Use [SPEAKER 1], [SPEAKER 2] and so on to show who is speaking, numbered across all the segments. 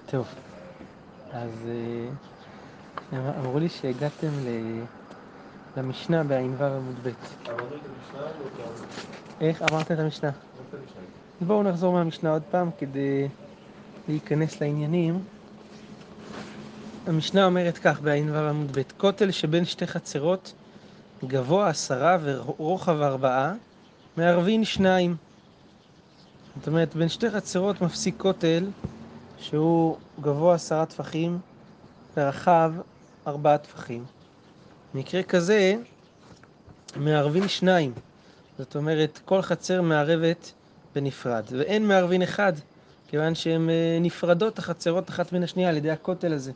[SPEAKER 1] טוב, אז אמרו לי שהגעתם למשנה בע"ו עמוד ב'.
[SPEAKER 2] אמרנו את המשנה או לא קראנו?
[SPEAKER 1] איך אמרת את המשנה? אז בואו נחזור מהמשנה עוד פעם כדי להיכנס לעניינים. המשנה אומרת כך בע"ו עמוד ב': כותל שבין שתי חצרות גבוה 10 ורוחב 4, מערבין 2. זאת אומרת, בין שתי חצרות מפסיק כותל שהוא גבוה 10 טפחים ורחב 4 טפחים. במקרה כזה מערבין 2. זאת אומרת, כל חצר מערבת בנפרד, ואין מערבין אחד, כיוון שהן נפרדות החצרות אחת מן השנייה על ידי הכותל הזה.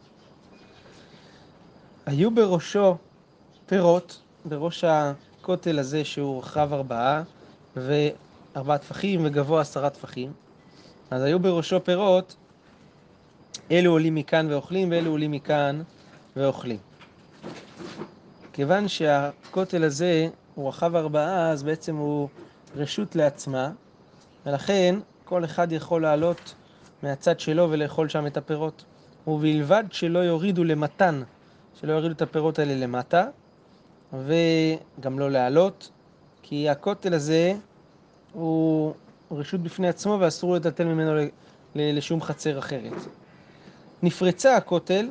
[SPEAKER 1] היו בראשו פירות, בראש הכותל הזה שהוא רחב 4 ו4 טפחים וגבוה 10 טפחים, אז היו בראשו פירות, אלו עולים מכאן ואוכלים ואלו עולים מכאן ואוכלים. כיוון שהכותל הזה הוא רחב 4, אז בעצם הוא רשות לעצמה, ולכן כל אחד יכול לעלות מהצד שלו ולאכול שם את הפירות. ובלבד שלא יורידו למתן, שלא יורידו את הפירות האלה למטה, וגם לא לעלות, כי הכותל הזה הוא רשות בפני עצמו ואסור לטלטל ממנו לשום חצר אחרת. נפרצה הכותל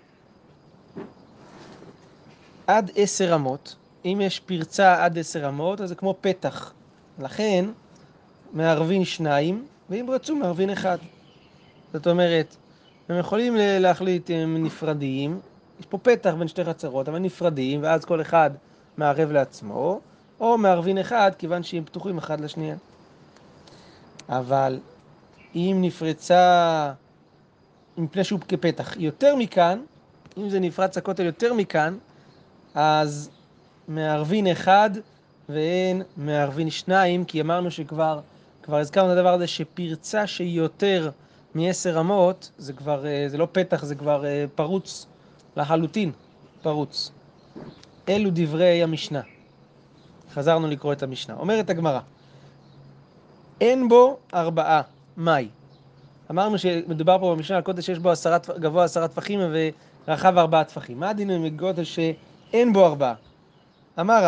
[SPEAKER 1] עד 10 אמות. אם יש פרצה עד 10 אמות, אז זה כמו פתח. לכן מערבין 2, ואם רצו מערבין 1. זאת אומרת, הם יכולים להחליט הם נפרדים, יש פה פתח בין שתי חצרות, אבל נפרדים, ואז כל אחד מערב לעצמו, או מערבין 1, כיוון שהם פתוחים אחד לשנייה. אבל אם נפרצה, מפני שהוא כפתח יותר מכאן, אם זה נפרץ הכותל יותר מכאן, אז מערבין 1 ואין מערבין 2, כי אמרנו שכבר הזכרנו את הדבר הזה שפרצה שהיא יותר מ10 אמות, זה לא פתח, זה כבר פרוץ לחלוטין, פרוץ. אלו דברי המשנה. חזרנו לקרוא את המשנה. אומרת הגמרא, אין בו 4. מאי? אמרנו שמדובר פה במשנה על כותל שיש בו גבוה 10 טפחים ורחב 4 טפחים. מה הדין מכותל שאין בו 4? אמר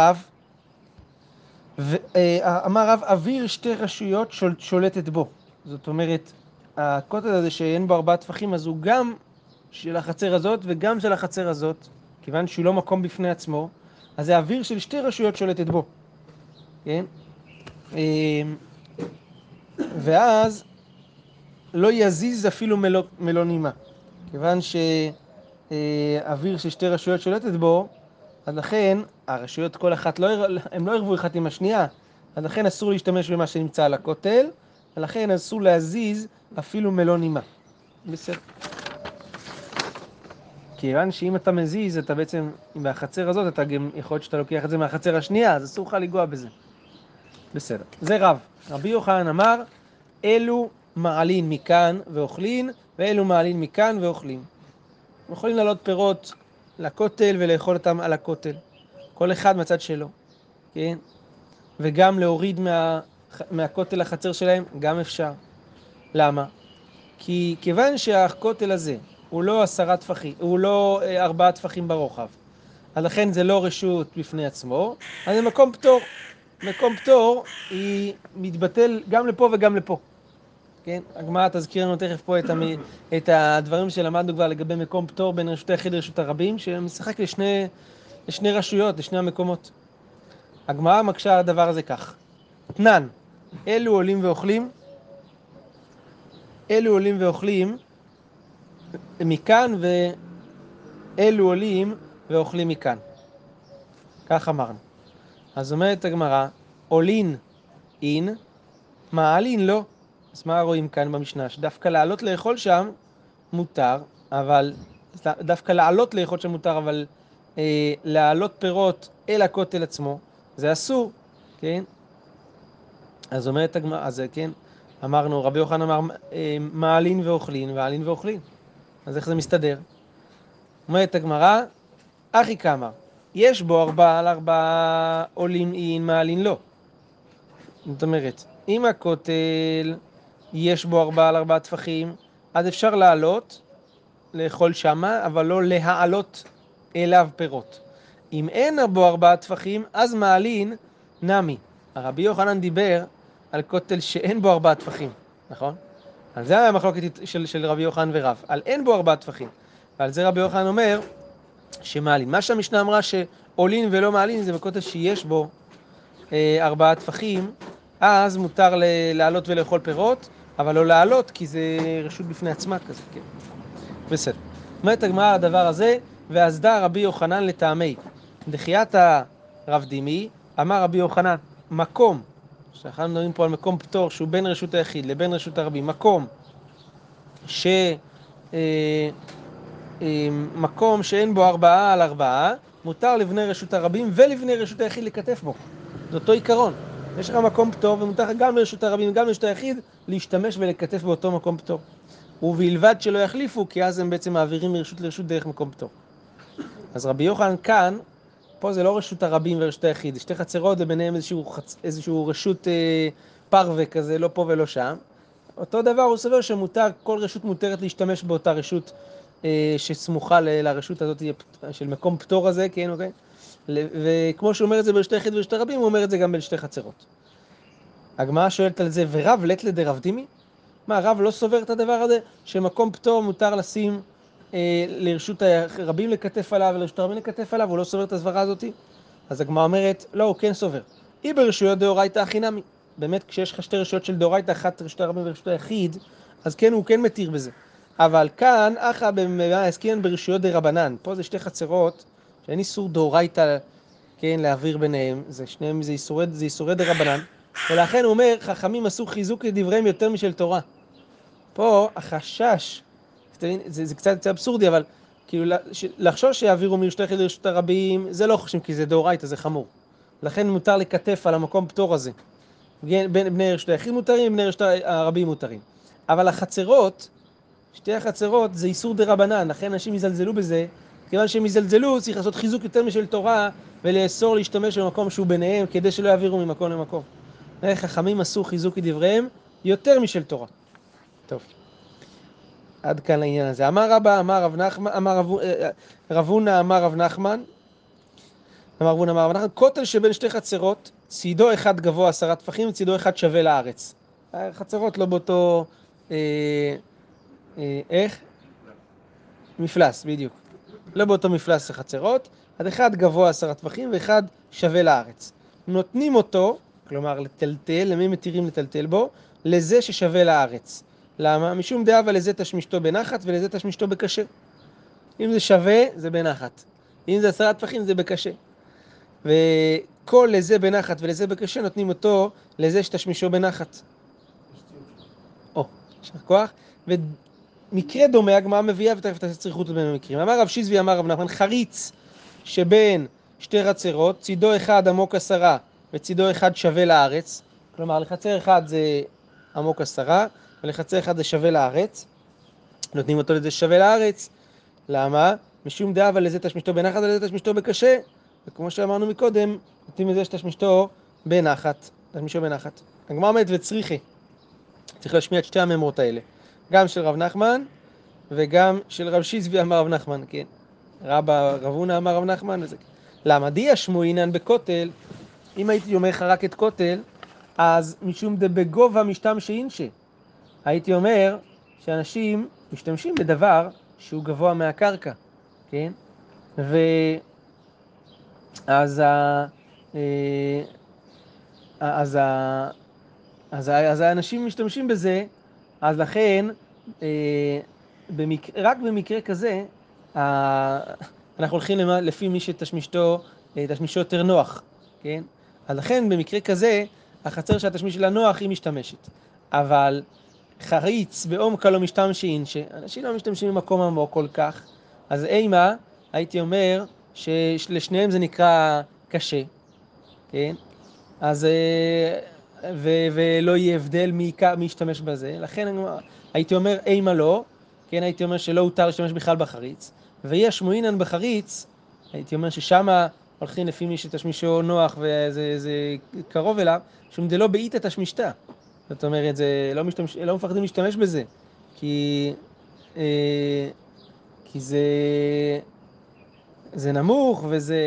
[SPEAKER 1] רב, אוויר שתי רשויות שולטת בו. זאת אומרת, הכותל הזה שאין בו 4 טפחים, אז הוא גם של החצר הזאת וגם של החצר הזאת, כיוון שהוא לא מקום בפני עצמו, אז זה אוויר של שתי רשויות שולטת בו. כן? ואז לא יזיז אפילו מלונימה. כיוון שאוויר של שתי רשויות שולטת בו, אז לכן הרשויות כל אחת הם לא ירבו אחת עם השנייה, אז לכן אסור להשתמש במה שנמצא על הכותל, ולכן אסור להזיז אפילו מלונימה. בסדר. כיוון שאם אתה מזיז, אתה בעצם, מהחצר הזאת, אתה גם יכול להיות שאתה לוקח את זה מהחצר השנייה, אז אסור לך לגוע בזה. בסדר. זה רב. רבי יוחנן אמר, אלו מעלין מכאן ואוכלין, ואלו מעלין מכאן ואוכלים. יכולים לעלות פירות לכותל ולאכול אותם על הכותל. כל אחד מהצד שלו, כן? וגם להוריד מהכותל לחצר שלהם, גם אפשר. למה? כי כיוון שהכותל הזה הוא לא 10 טפחים, הוא לא 4 טפחים ברוחב, אז לכן זה לא רשות בפני עצמו, אז זה מקום פטור. מקום פטור היא מתבטל גם לפה וגם לפה. כן? הגמרא תזכיר לנו תכף פה את הדברים שלמדנו כבר לגבי מקום פטור בין רשות היחיד לרשות הרבים, שמשחק לשני רשויות, לשני המקומות. הגמרא מקשה על הדבר הזה כך. תנן, אלו עולים ואוכלים, אלו עולים ואוכלים מכאן ואלו עולים ואוכלים מכאן. כך אמרנו. אז אומרת הגמרא, עולין אין, מעלין לא. אז מה רואים כאן במשנה? שדווקא לעלות לאכול שם מותר, אבל דווקא לעלות לאכול שם מותר, אבל לעלות פירות אל הכותל עצמו, זה אסור, כן? אז אומרת הגמרא, אז כן, אמרנו, רבי יוחנן אמר, מעלין ואוכלין, ועלין ואוכלין. אז איך זה מסתדר? אומרת הגמרא, אחי כמה, יש בו 4 על 4 עולים אין, מעלין לא. זאת אומרת, אם הכותל יש בו 4 על 4 טפחים, אז אפשר לעלות, לאכול שמה, אבל לא להעלות אליו פירות. אם אין בו 4 טפחים, אז מעלין נמי. הרבי יוחנן דיבר על כותל שאין בו 4 טפחים, נכון? על זה היה המחלוקת של רבי יוחנן ורב, על אין בו 4 טפחים. ועל זה רבי יוחנן אומר שמעלין. מה שהמשנה אמרה שעולין ולא מעלין זה בכותל שיש בו 4 טפחים, אז מותר לעלות ולאכול פירות, אבל לא לעלות כי זה רשות בפני עצמה כזה, כן. בסדר. אומרת הגמרא הדבר הזה, ואסדה רבי יוחנן לטעמי. דחיית הרב דימי, אמר רבי יוחנן, מקום, שאנחנו מדברים פה על מקום פטור שהוא בין רשות היחיד לבין רשות הרבים, מקום שאין בו 4 על 4, מותר לבני רשות הרבים ולבני רשות היחיד לכתף בו. זה אותו עיקרון. יש לך מקום פטור ומותר גם לרשות הרבים וגם לרשות היחיד להשתמש ולכתף באותו מקום פטור. ובלבד שלא יחליפו, כי אז הם בעצם מעבירים מרשות לרשות דרך מקום פטור. אז רבי יוחנן כאן, פה זה לא רשות הרבים ורשות היחיד, שתי חצרות זה ביניהם איזשהו רשות פרווה כזה, לא פה ולא שם. אותו דבר הוא סובר שמותר, כל רשות מותרת להשתמש באותה רשות שסמוכה לרשות הזאת של מקום פטור הזה, כן, אוקיי? וכמו שהוא אומר את זה ברשות היחיד ורשות הרבים, הוא אומר את זה גם בשתי חצרות. הגמרא שואלת על זה, ורב לטלה דרב דימי? מה, הרב לא סובר את הדבר הזה? שמקום פטור מותר לשים לרשות הרבים לכתף עליו ולרשות הרבים לכתף עליו, הוא לא סובר את הסברה הזאת? אז הגמרא אומרת, לא, הוא כן סובר. אי ברשויות דאורייתא הכי נמי. באמת, כשיש לך שתי רשויות של דאורייתא, אחת רשות הרבים ורשות היחיד, אז כן, הוא כן מתיר בזה. אבל כאן, אחא עסקינן ברשויות דרבנן. פה זה שתי חצרות, שאין איסור דאורייתא, כן, להעביר ביניהם. זה שניהם, זה איסורי דרבנן. ולכן הוא אומר, חכמים עשו חיזוק לדבריהם יותר משל תורה. פה החשש, זה קצת אבסורדי, אבל כאילו לחשוש שיעבירו מרשות היחיד לרשות הרבים, זה לא חושבים, כי זה דאורייתא, זה חמור. לכן מותר לכתף על המקום פטור הזה. בני רשות היחיד מותרים, בני רשות הרבים מותרים. אבל החצרות, שתי החצרות, זה איסור דרבנן, לכן אנשים יזלזלו בזה, כיוון שהם יזלזלו, צריך לעשות חיזוק יותר משל תורה, ולאסור להשתמש במקום שהוא ביניהם, כדי שלא יעבירו ממקום למקום. חכמים עשו חיזוק לדבריהם יותר משל תורה. טוב. עד כאן לעניין הזה. אמר רבא, אמר רב נחמן, רב הונא אמר רב נחמן, כותל שבין שתי חצרות, צידו אחד גבוה 10 טפחים, וצידו אחד שווה לארץ. חצרות לא באותו, איך? מפלס, בדיוק. לא באותו מפלס החצרות, אז אחד גבוה 10 טפחים ואחד שווה לארץ. נותנים אותו, כלומר לטלטל, למי מתירים לטלטל בו? לזה ששווה לארץ. למה? משום דאבה לזה תשמישתו בנחת ולזה תשמישתו בקשה. אם זה שווה, זה בנחת. אם זה 10 טפחים, זה בקשה. וכל לזה בנחת ולזה בקשה נותנים אותו לזה שתשמישו בנחת. ישר כוח. ומקרה דומה, הגמרא מביאה ותכף תצריכות בין המקרים. אמר רב שיזבי, אמר רב נחמן, חריץ שבין שתי חצרות, צידו אחד עמוק 10 וצידו אחד שווה לארץ. כלומר, לחצר אחד זה עמוק 10 ולחצר אחד זה שווה לארץ. נותנים אותו לזה שווה לארץ. למה? משום דאבה לזה תשמישתו בנחת ולזה תשמישתו בקשה. וכמו שאמרנו מקודם, נותנים לזה שתשמישתו בנחת. תשמישו בנחת. הגמרא אומרת וצריכי. צריך להשמיע את שתי המאמרות האלה. גם של רב נחמן וגם של רב שיזבי אמר רב נחמן, כן. רב הונא אמר רב נחמן וזה. למה? דיה שמועינן בכותל, אם הייתי אומר לך רק את כותל, אז משום דבגובה משתמשי אינשי. הייתי אומר שאנשים משתמשים בדבר שהוא גבוה מהקרקע, כן? אז האנשים משתמשים בזה, אז לכן, רק במקרה כזה, אנחנו הולכים לפי מי שתשמישו יותר נוח, כן? אז לכן במקרה כזה, החצר שהתשמיש שלה נוח היא משתמשת. אבל חריץ בעומקה לא משתמשין, שאנשים לא משתמשים במקום עמוק כל כך, אז אימה, הייתי אומר שלשניהם זה נקרא קשה, כן? אז ולא יהיה הבדל מי ישתמש בזה, לכן הייתי אומר אימה לא, כן, הייתי אומר שלא הותר להשתמש בכלל בחריץ, ויש מועינן בחריץ, הייתי אומר ששמה הולכים לפי מי שתשמישו נוח וזה קרוב אליו, שום זה לא בעית תשמישתה. זאת אומרת, זה לא מפחדים להשתמש בזה, כי כי זה נמוך וזה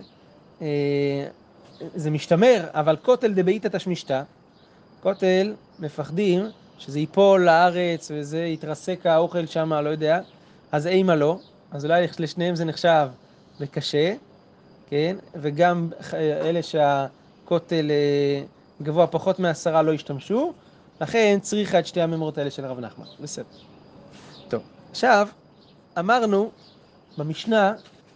[SPEAKER 1] זה משתמר, אבל כותל דבעיתא תשמישתא, כותל מפחדים שזה ייפול לארץ וזה יתרסק האוכל שם, לא יודע, אז אימה לא, אז אולי לשניהם זה נחשב וקשה, כן? וגם אלה שהכותל גבוה פחות מ10 לא ישתמשו, לכן צריכה את שתי הממרות האלה של הרב נחמן. בסדר. טוב, עכשיו אמרנו במשנה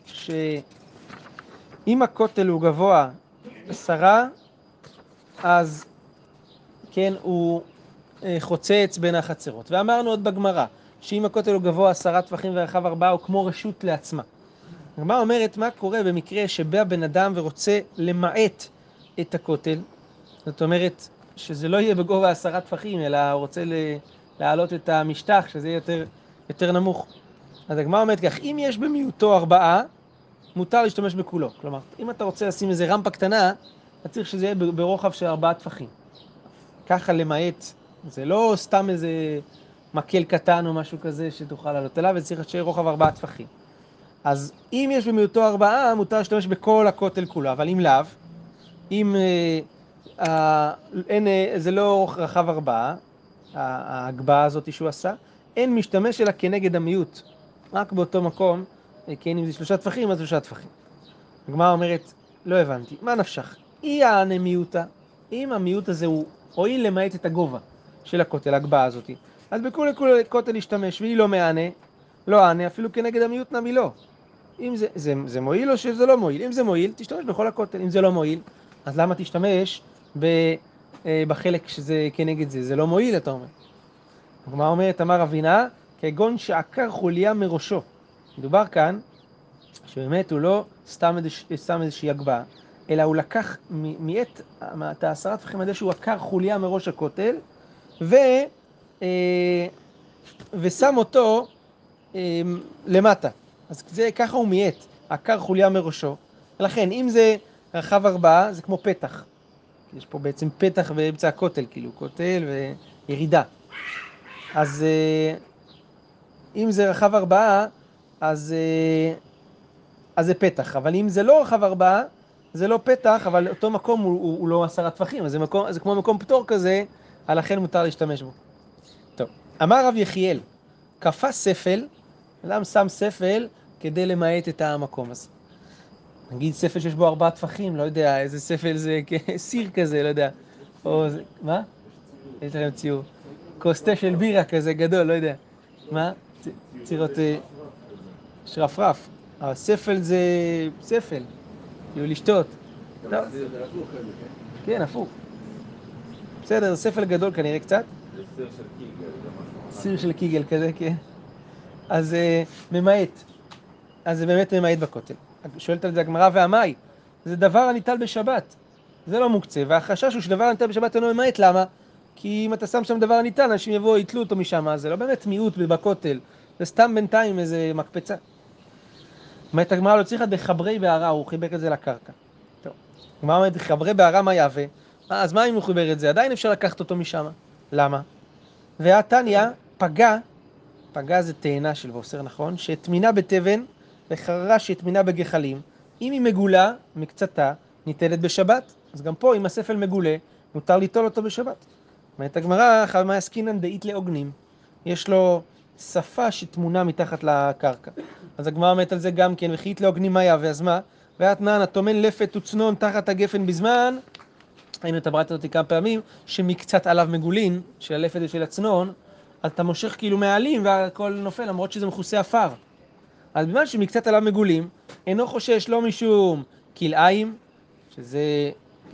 [SPEAKER 1] שאם הכותל הוא גבוה 10, אז כן, הוא חוצץ בין החצרות. ואמרנו עוד בגמרא, שאם הכותל הוא גבוה 10 טפחים ורחב 4, הוא כמו רשות לעצמה. הגמרא אומרת, מה קורה במקרה שבא בן אדם ורוצה למעט את הכותל? זאת אומרת, שזה לא יהיה בגובה 10 טפחים, אלא הוא רוצה להעלות את המשטח, שזה יהיה יותר נמוך. אז הגמרא אומרת כך, אם יש במיעוטו 4, מותר להשתמש בכולו. כלומר, אם אתה רוצה לשים איזה רמפה קטנה, אתה צריך שזה יהיה ברוחב של 4 טפחים. ככה למעט, זה לא סתם איזה מקל קטן או משהו כזה שתוכל לעלות אליו, וצריך שיהיה רוחב 4 טפחים. אז אם יש במיעוטו 4, מותר להשתמש בכל הכותל כולו, אבל אם לאו, אם זה לא רחב 4, ההגבהה הזאת שהוא עשה, אין משתמש אלא כנגד המיעוט, רק באותו מקום, כן, אם זה 3 טפחים, אז 3 טפחים. הגמרא אומרת, לא הבנתי, מה נפשך? אי יענה מיעוטה, אם המיעוט הזה הוא הועיל למעט את הגובה של הכותל, ההגבהה הזאת, אז בכל כותל ישתמש, והיא לא מענה, לא ענה, אפילו כנגד המיעוט נמי לא. אם זה מועיל או שזה לא מועיל? אם זה מועיל, תשתמש בכל הכותל. אם זה לא מועיל, אז למה תשתמש בחלק שזה כנגד זה? זה לא מועיל, אתה אומר. הגמרא אומרת, אמר אבינה, כגון שעקר חוליה מראשו. מדובר כאן, שבאמת הוא לא סתם איזושהי הגבהה, אלא הוא לקח את 10 טפחים עד שהוא עקר חוליה מראש הכותל, ושם אותו למטה. אז ככה הוא מייט, עקר חוליה מראשו. לכן, אם זה רחב 4, זה כמו פתח. יש פה בעצם פתח באמצע הכותל, כאילו, כותל וירידה. אז אם זה רחב 4, אז זה פתח. אבל אם זה לא רחב 4, זה לא פתח, אבל אותו מקום הוא לא 10 טפחים. אז זה כמו מקום פטור כזה, לכן מותר להשתמש בו. טוב, אמר רב יחיאל, כפה ספל, אדם שם ספל כדי למעט את המקום הזה. נגיד ספל שיש בו 4 טפחים, לא יודע, איזה ספל זה, סיר כזה, לא יודע. או זה, מה? יש לכם ציור. כוס של בירה כזה גדול, לא יודע. מה? צירות שרפרף. אבל ספל זה ספל, כאילו לשתות. לא. כן, הפוך. בסדר, זה ספל גדול כנראה קצת.
[SPEAKER 2] זה סיר של קיגל.
[SPEAKER 1] סיר של קיגל כזה, כן. אז ממעט. אז זה באמת ממעט בכותל. שואלת על זה הגמרא, והמאי, זה דבר הניטל בשבת. זה לא מוקצה, והחשש הוא שדבר הניטל בשבת אינו ממעט. למה? כי אם אתה שם שם דבר הניטל, אנשים יבואו, יתלו אותו משם, אז זה לא באמת מיעוט בכותל. זה סתם בינתיים איזה מקפצה. אומרת הגמרא, לא צריכה דחברי בערה, הוא חיבר את זה לקרקע. טוב. הגמרא אומרת, דחברי בערה מה יהווה? אז מה אם הוא חיבר את זה? עדיין אפשר לקחת אותו משם. למה? והתניא פגע זה תאנה של ועושר, נכון? שתמינה בתבן וחררה שתמינה בגחלים. אם היא מגולה, מקצתה, ניתנת בשבת. אז גם פה, אם הספל מגולה, מותר ליטול אותו בשבת. אומרת הגמרא, חמה עסקינן דאית לעוגנים. יש לו שפה שתמונה מתחת לקרקע. אז הגמרא אומרת על זה גם כן, וכי אית לעוגנים מה יהווה, אז מה? והתנן, הטומן לפת וצנון תחת הגפן בזמן, היינו את הבראת אותי כמה פעמים, שמקצת עליו מגולין, של הלפת ושל הצנון, אז אתה מושך כאילו מעלים והכל נופל, למרות שזה מכוסה אפר. אז במה שמקצת עליו מגולים, אינו חושש לא משום כלאיים, שזה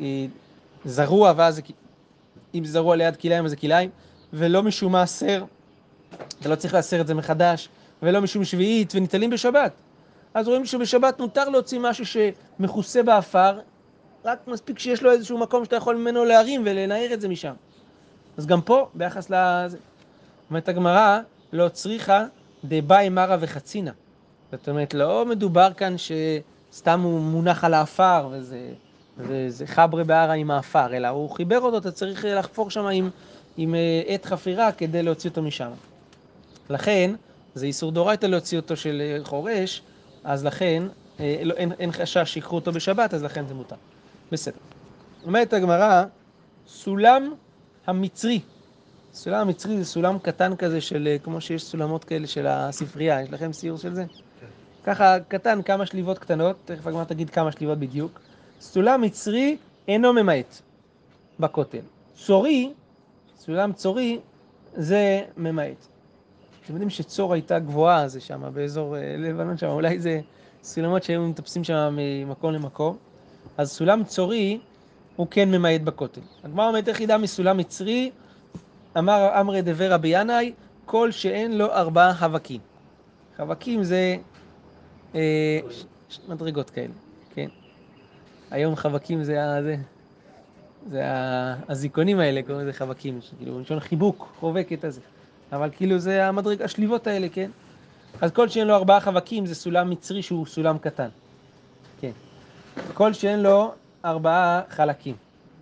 [SPEAKER 1] זרוע, ואז אם זה זרוע ליד כלאיים אז זה כלאיים, ולא משום מעשר, אתה לא צריך לעשר את זה מחדש, ולא משום שביעית, וניטלים בשבת. אז רואים שבשבת מותר להוציא משהו שמכוסה באפר, רק מספיק שיש לו איזשהו מקום שאתה יכול ממנו להרים ולנער את זה משם. אז גם פה, ביחס לזה, אומרת הגמרא, לא צריכה דבאי מרה וחצינה. זאת אומרת, לא מדובר כאן שסתם הוא מונח על האפר, וזה חברה בערה עם האפר, אלא הוא חיבר אותו, אתה צריך לחפור שם עם עת חפירה כדי להוציא אותו משם. לכן, זה איסור דאורייתא להוציא אותו של חורש, אז לכן אין חשש שיקחו אותו בשבת, אז לכן זה מותר. בסדר. אומרת הגמרא, סולם המצרי. סולם המצרי זה סולם קטן כזה של, כמו שיש סולמות כאלה של הספרייה, יש לכם סיור של זה?
[SPEAKER 2] כן.
[SPEAKER 1] ככה קטן, כמה שליבות קטנות, תכף הגמרא תגיד כמה שליבות בדיוק. סולם מצרי אינו ממעט בכותל. צורי, סולם צורי, זה ממעט. אתם יודעים שצור הייתה גבוהה, זה שם, באזור לבנון שם, אולי זה סולמות שהיו מטפסים שם ממקום למקום. אז סולם צורי הוא כן ממעט בכותל. הגמרא אומרת יחידה מסולם מצרי, אמר אמרי דבי רבי ינאי, כל שאין לו 4 חבקים. חבקים זה מדרגות כאלה, כן. היום חבקים זה הזיכונים האלה, קוראים לזה חבקים, כאילו, ראשון חיבוק, חובקת הזה. אבל כאילו זה השליבות האלה, כן? אז כל שאין לו 4 חבקים זה סולם מצרי שהוא סולם קטן. כן. כל שאין לו 4 חלקים.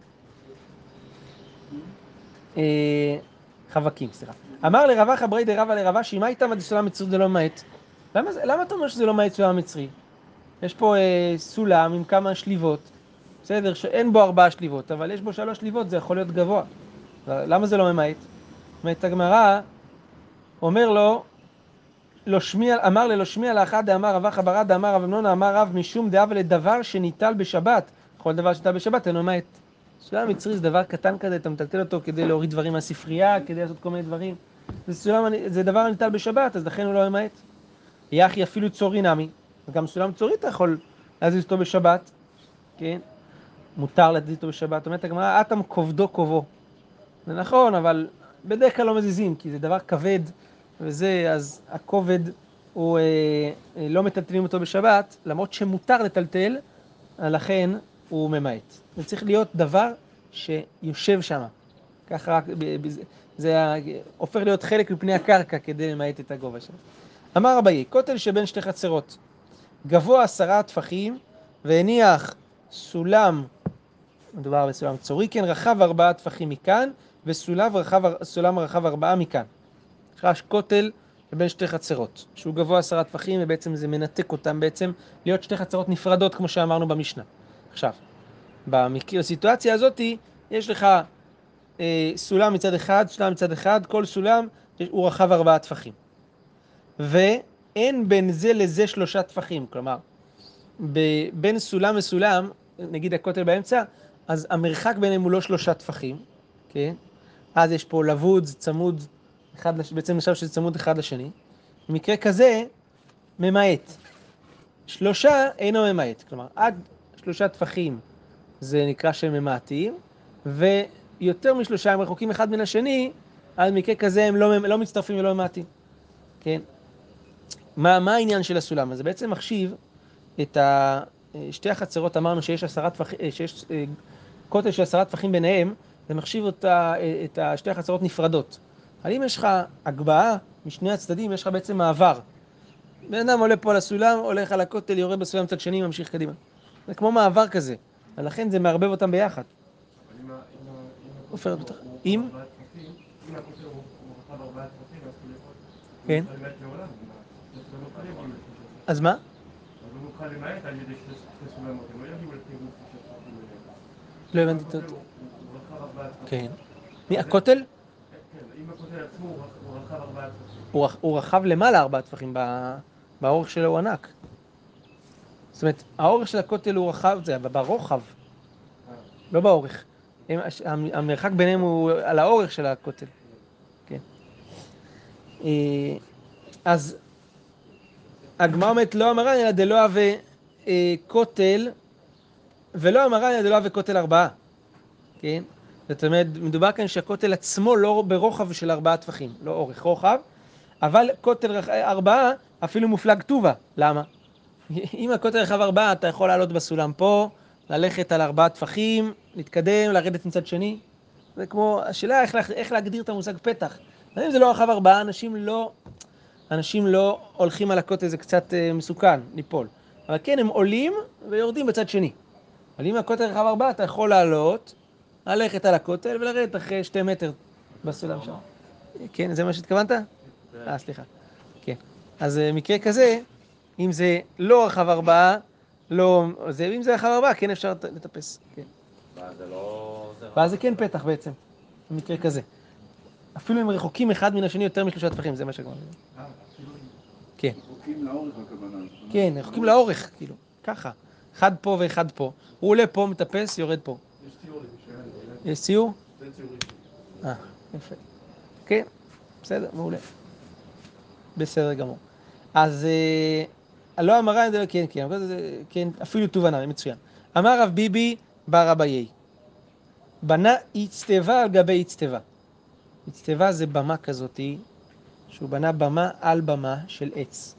[SPEAKER 1] חבקים, סליחה. אמר לרבה חברי דרבה לרבה, שאם הייתה סולם מצרי זה לא ממעט. למה אתה אומר שזה לא ממעט סולם מצרי? יש פה סולם עם כמה שליבות. בסדר, שאין בו 4 שליבות, אבל יש בו 3 שליבות, זה יכול להיות גבוה. למה זה לא ממעט? אומרת הגמרא, אומר לו, אמר ללא שמיע לאחד דאמר רבא חברה דאמר רב אמנון אמר רב משום דאב לדבר שניטל בשבת. כל דבר שניטל בשבת אינו ממעט. סולם מצרי זה דבר קטן כזה, אתה מטלטל אותו כדי להוריד דברים מהספרייה, כדי לעשות כל מיני דברים. זה דבר הניטל בשבת, אז לכן הוא לא ממעט. יחי אפילו צורי נמי, גם סולם צורי אתה יכול להזיז אותו בשבת, כן? מותר להזיז אותו בשבת. אומרת הגמרא, אטם כובדו כובו. זה נכון, אבל בדרך כלל לא מזיזים, כי זה דבר כבד, וזה, אז הכובד הוא לא מטלטלים אותו בשבת, למרות שמותר לטלטל, לכן הוא ממעט. זה צריך להיות דבר שיושב שם. ככה רק, זה הופך להיות חלק מפני הקרקע כדי למעט את הגובה שלו. אמר אביי, כותל שבין 2 חצרות, גבוה 10 טפחים, והניח סולם, מדובר בסולם צורי, כן, רחב 4 טפחים מכאן, וסולם רחב 4 מכאן. יש כותל שבין 2 חצרות, שהוא גבוה 10 טפחים, ובעצם זה מנתק אותם בעצם להיות 2 חצרות נפרדות, כמו שאמרנו במשנה. עכשיו, בסיטואציה הזאת, יש לך סולם מצד אחד, סולם מצד אחד, כל סולם הוא רחב 4 טפחים. ואין בין זה לזה 3 טפחים, כלומר, בין סולם וסולם, נגיד הכותל באמצע, אז המרחק ביניהם הוא לא 3 טפחים, כן? אז יש פה לבוד, צמוד, בעצם נחשב שזה צמוד אחד לשני. במקרה כזה, ממעט. 3 אינו ממעט, כלומר, עד 3 טפחים זה נקרא שהם ממעטים, ויותר מ3 הם רחוקים אחד מן השני, אז במקרה כזה הם לא מצטרפים ולא ממעטים, כן? מה העניין של הסולם? אז זה בעצם מחשיב את 2 החצרות, אמרנו שיש 10 טפחים, שיש כותל של 10 טפחים ביניהם, זה מחשיב את 2 החצרות נפרדות. אבל אם יש לך הגבהה משני הצדדים, יש לך בעצם מעבר. בן אדם עולה פה על הסולם, הולך על הכותל, יורד בסולם צד שני, ממשיך קדימה. זה כמו מעבר כזה, ולכן זה מערבב אותם ביחד. עופר, בטח. אם
[SPEAKER 2] הכותל הוא רחב 4 טפחים, אז
[SPEAKER 1] כן.
[SPEAKER 2] הוא למעט לעולם.
[SPEAKER 1] אז מה?
[SPEAKER 2] אז הוא נוכל למעט על ידי 2 סולמות. הם לא יגיעו לטירוף ששלחו אליהם.
[SPEAKER 1] לא הבנתי את זה.
[SPEAKER 2] הוא רחב 4 טפחים.
[SPEAKER 1] כן. מי, הכותל?
[SPEAKER 2] כן, אם הכותל עצמו הוא רחב 4 טפחים.
[SPEAKER 1] הוא רחב למעלה 4 טפחים, באורך שלו הוא ענק. זאת אומרת, האורך של הכותל הוא רחב, זה ברוחב, לא באורך. המרחק ביניהם הוא על האורך של הכותל. כן. אז הגמרא אומרת לא אמרן אלא דלא הווה כותל, ולא אמרן אלא דלא הווה כותל 4. כן? זאת אומרת, מדובר כאן שהכותל עצמו לא ברוחב של 4 טפחים, לא אורך, רוחב, אבל כותל 4 אפילו מופלג טובה. למה? אם הכותל רחב 4, אתה יכול לעלות בסולם פה, ללכת על 4 טפחים, להתקדם, לרדת מצד שני. זה כמו, השאלה איך להגדיר את המושג פתח. אם זה לא רחב 4, אנשים לא הולכים על הכותל, זה קצת מסוכן, ליפול. אבל כן, הם עולים ויורדים בצד שני. אבל אם הכותל רחב 4, אתה יכול לעלות, ללכת על הכותל ולרדת אחרי 2 מטר בסולם שם. כן, זה מה שהתכוונת? סליחה. כן. אז מקרה כזה, אם זה לא רחב 4, לא, אם זה רחב 4, כן אפשר לטפס. כן.
[SPEAKER 3] ואז זה לא...
[SPEAKER 1] ואז זה כן פתח בעצם, במקרה כזה. אפילו אם רחוקים אחד מן השני יותר מ3 טפחים, זה מה שכבר. כן.
[SPEAKER 4] רחוקים לאורך הכוונה.
[SPEAKER 1] כן, רחוקים לאורך, כאילו, ככה. אחד פה ואחד פה. הוא עולה פה, מטפס, יורד פה.
[SPEAKER 2] יש ציור למישהו.
[SPEAKER 1] יש ציור?
[SPEAKER 2] זה ציורים.
[SPEAKER 1] יפה. כן, בסדר, מעולה. בסדר גמור. אז לא אמרה, כן, כן, כן, אפילו תובנה, מצוין. אמר רב ביבי בר אביי, בנה אצטבה על גבי אצטבה. אצטבה זה במה כזאתי, שהוא בנה במה על במה של עץ.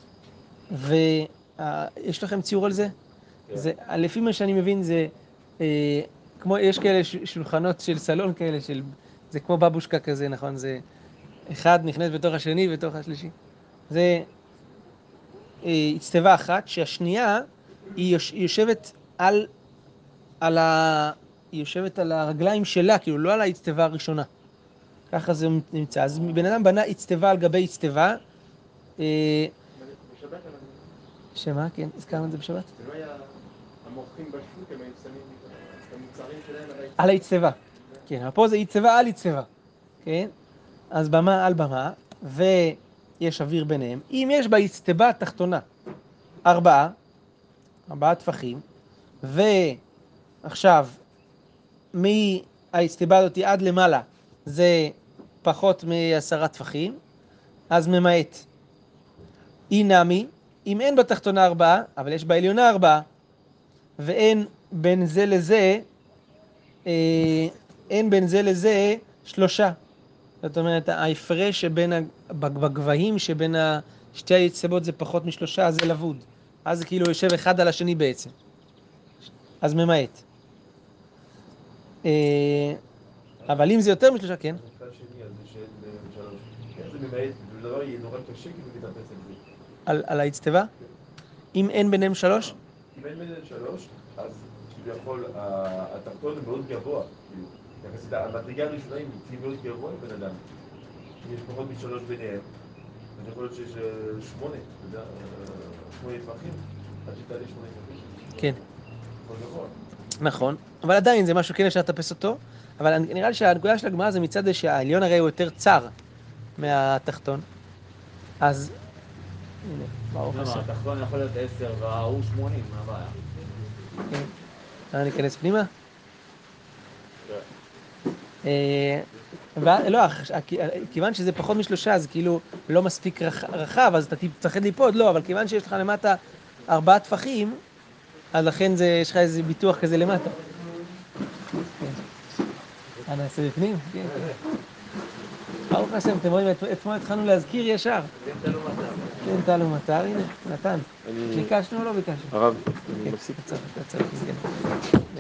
[SPEAKER 1] ויש לכם ציור על זה?
[SPEAKER 3] כן.
[SPEAKER 1] זה, לפי מה שאני מבין, זה כמו, יש כאלה שולחנות של סלון כאלה, זה כמו בבושקה כזה, נכון? זה אחד נכנס בתוך השני ובתוך השלישי. זה אצטבה אחת, שהשנייה היא יושבת היא יושבת על הרגליים שלה, כאילו לא על האצטבה הראשונה. ככה זה נמצא. אז בן אדם בנה אצטבה על גבי אצטבה.
[SPEAKER 2] בשבת אנחנו...
[SPEAKER 1] שמה? כן, הזכרנו את זה בשבת?
[SPEAKER 2] זה לא היה... המורחים בשוק, הם היו שמים את המוצרים שלהם
[SPEAKER 1] על האצטבה. כן, אבל פה זה אצטבה על אצטבה. כן? אז במה על במה, ויש אוויר ביניהם. אם יש באצטבה התחתונה 4 טפחים, ועכשיו מהאצטבה הזאת עד למעלה זה פחות מ10 טפחים, אז ממעט. אינמי, אם אין בתחתונה 4, אבל יש בעליונה 4, ואין בין זה לזה, אין בין זה לזה 3. זאת אומרת, ההפרש שבין בגבהים שבין שתי האצטבות זה פחות מ3, זה לבוד. אז זה כאילו יושב אחד על השני בעצם. אז ממעט. אבל אם זה יותר מ3, כן?
[SPEAKER 2] המחקר שלי על זה שאין שלוש. איך זה ממעט? זה דבר יהיה נורא קשה כאילו להתאפס על זה.
[SPEAKER 1] על האצטבה? אם אין ביניהם 3?
[SPEAKER 2] אם אין ביניהם 3, אז כביכול התחתון הוא מאוד גבוה. יחסית, המדרגה הראשונה היא מאוד גבוה לבן אדם. אם יש פחות מ3 ביניהם, אז יכול להיות שיש 8, אתה יודע, 8 טווחים, עד שתעלה 8 טווחים.
[SPEAKER 1] כן.
[SPEAKER 2] מאוד גבוה.
[SPEAKER 1] נכון, אבל עדיין זה משהו כן אפשר לטפס אותו, אבל נראה לי שהנקודה של הגמרא זה מצד זה שהעליון הרי הוא יותר צר מהתחתון, אז הנה, ברוך השם.
[SPEAKER 3] התחתון יכול להיות 10 והוא 80, מה הבעיה?
[SPEAKER 1] כן. ניכנס פנימה? לא, כיוון שזה פחות מ3, אז כאילו לא מספיק רחב, אז אתה תפחד ליפוד, לא, אבל כיוון שיש לך למטה 4 טפחים, אז לכן יש לך איזה ביטוח כזה למטה. נעשה בפנים? כן. ברוך השם, אתם רואים, אתמול התחלנו להזכיר ישר. כן, תלו מטר, הנה, נתן. ביקשנו או לא ביקשנו?
[SPEAKER 4] הרב,
[SPEAKER 1] כן, אתה צריך, כן.